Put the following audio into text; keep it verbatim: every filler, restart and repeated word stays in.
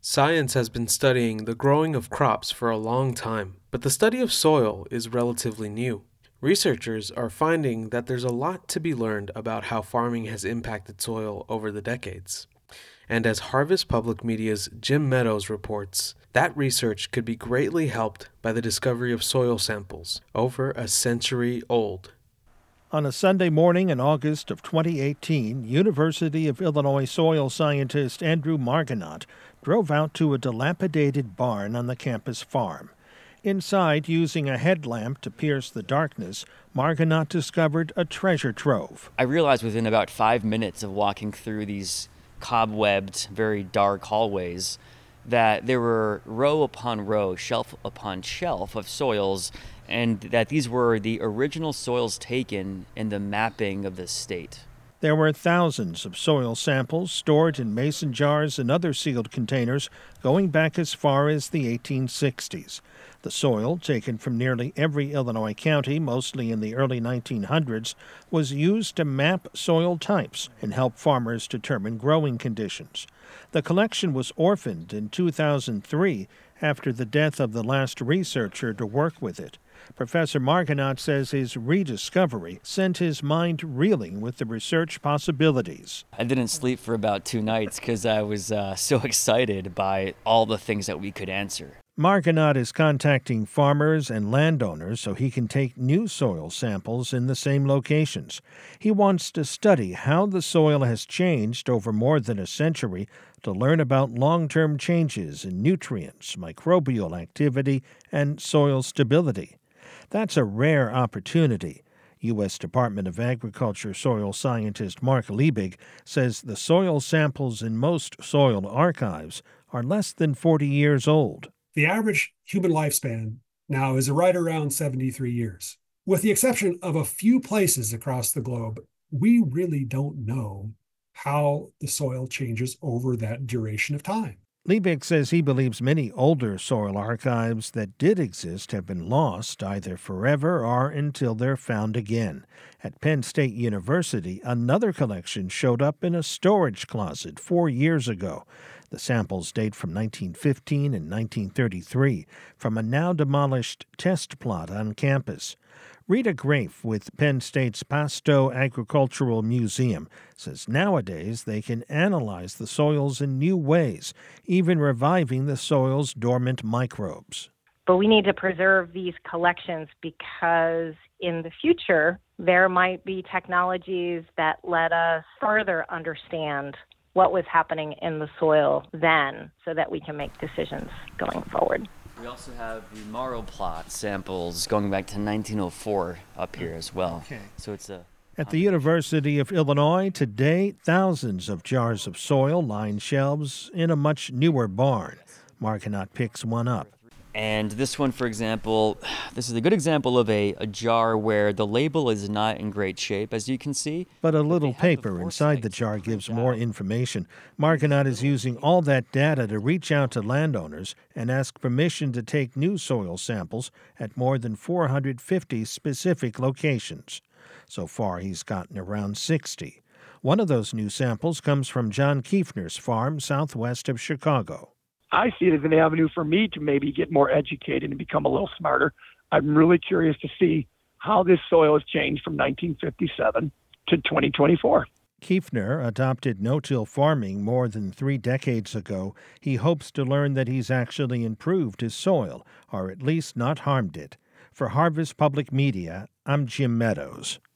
Science has been studying the growing of crops for a long time, but the study of soil is relatively new. Researchers are finding that there's a lot to be learned about how farming has impacted soil over the decades. And as Harvest Public Media's Jim Meadows reports, that research could be greatly helped by the discovery of soil samples over a century old. On a Sunday morning in August of twenty eighteen, University of Illinois soil scientist Andrew Margonaut drove out to a dilapidated barn on the campus farm. Inside, using a headlamp to pierce the darkness, Margonaut discovered a treasure trove. I realized within about five minutes of walking through these cobwebbed, very dark hallways that there were row upon row, shelf upon shelf of soils, and that these were the original soils taken in the mapping of the state. There were thousands of soil samples stored in mason jars and other sealed containers going back as far as the eighteen sixties. The soil, taken from nearly every Illinois county, mostly in the early nineteen hundreds, was used to map soil types and help farmers determine growing conditions. The collection was orphaned in two thousand three after the death of the last researcher to work with it. Professor Margonaut says his rediscovery sent his mind reeling with the research possibilities. I didn't sleep for about two nights because I was uh, so excited by all the things that we could answer. Margonaut is contacting farmers and landowners so he can take new soil samples in the same locations. He wants to study how the soil has changed over more than a century to learn about long-term changes in nutrients, microbial activity, and soil stability. That's a rare opportunity. U S Department of Agriculture soil scientist Mark Liebig says the soil samples in most soil archives are less than forty years old. The average human lifespan now is right around seventy-three years. With the exception of a few places across the globe, we really don't know how the soil changes over that duration of time. Liebig says he believes many older soil archives that did exist have been lost either forever or until they're found again. At Penn State University, another collection showed up in a storage closet four years ago. The samples date from nineteen fifteen and nineteen thirty-three from a now-demolished test plot on campus. Rita Grafe with Penn State's Pasto Agricultural Museum says nowadays they can analyze the soils in new ways, even reviving the soil's dormant microbes. But we need to preserve these collections because in the future there might be technologies that let us further understand what was happening in the soil then so that we can make decisions going forward. We also have the Marl plot samples going back to nineteen oh four up here as well. Okay. So it's a At the University of Illinois today, thousands of jars of soil line shelves in a much newer barn. Margonaut picks one up. And this one, for example, this is a good example of a, a jar where the label is not in great shape, as you can see. But a little paper inside the jar gives more information. Margonaut is using all that data to reach out to landowners and ask permission to take new soil samples at more than four hundred fifty specific locations. So far, he's gotten around sixty. One of those new samples comes from John Kiefner's farm southwest of Chicago. I see it as an avenue for me to maybe get more educated and become a little smarter. I'm really curious to see how this soil has changed from nineteen fifty-seven to twenty twenty-four. Kiefner adopted no-till farming more than three decades ago. He hopes to learn that he's actually improved his soil, or at least not harmed it. For Harvest Public Media, I'm Jim Meadows.